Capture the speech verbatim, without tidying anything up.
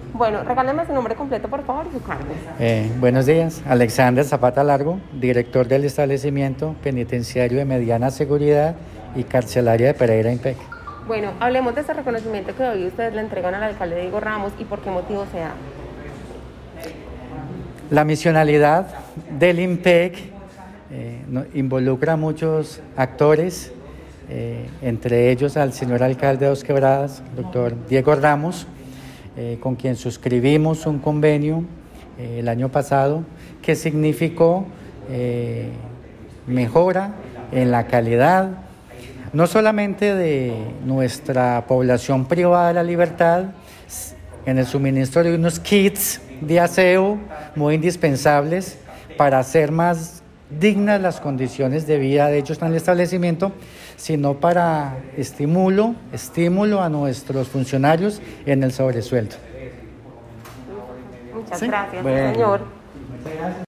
Bueno, regáleme su nombre completo, por favor, y su cargo. Eh, buenos días, Alexander Zapata Largo, director del establecimiento penitenciario de mediana seguridad y carcelaria de Pereira Impec. Bueno, hablemos de este reconocimiento que hoy ustedes le entregan al alcalde Diego Ramos y por qué motivo se da. La misionalidad del Impec eh, no, involucra a muchos actores, eh, entre ellos al señor alcalde de Dos Quebradas, doctor Diego Ramos, eh, con quien suscribimos un convenio eh, el año pasado que significó eh, mejora en la calidad, no solamente de nuestra población privada de la libertad, en el suministro de unos kits de aseo muy indispensables para hacer más dignas las condiciones de vida de ellos en el establecimiento, sino para estímulo, estímulo a nuestros funcionarios en el sobresueldo. Muchas ¿Sí? gracias, Bueno. señor.